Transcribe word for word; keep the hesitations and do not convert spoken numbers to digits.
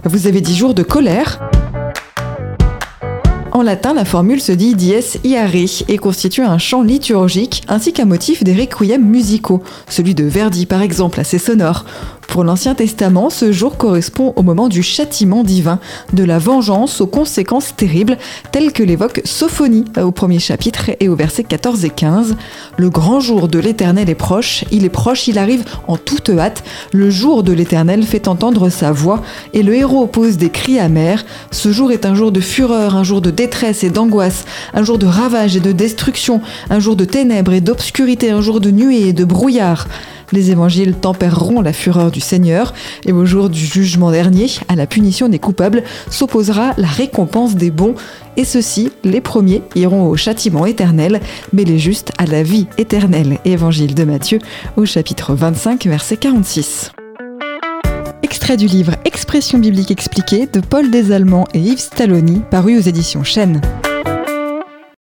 Vous avez dix jours de colère. En latin, la formule se dit dies irae et constitue un chant liturgique ainsi qu'un motif des requiems musicaux, celui de Verdi par exemple, assez sonore. Pour l'Ancien Testament, ce jour correspond au moment du châtiment divin, de la vengeance aux conséquences terribles, telles que l'évoque Sophonie au premier chapitre et au versets quatorze et quinze. Le grand jour de l'Éternel est proche, il est proche, il arrive en toute hâte. Le jour de l'Éternel fait entendre sa voix et le héros pose des cris amers. Ce jour est un jour de fureur, un jour de détresse et d'angoisse, un jour de ravage et de destruction, un jour de ténèbres et d'obscurité, un jour de nuée et de brouillard. Les évangiles tempéreront la fureur du Seigneur et au jour du jugement dernier, à la punition des coupables, s'opposera la récompense des bons. Et ceux-ci, les premiers, iront au châtiment éternel, mais les justes à la vie éternelle. Évangile de Matthieu au chapitre vingt-cinq, verset quarante-six. Extrait du livre Expression biblique expliquée de Paul Desallemands et Yves Stalloni, paru aux éditions Chênes.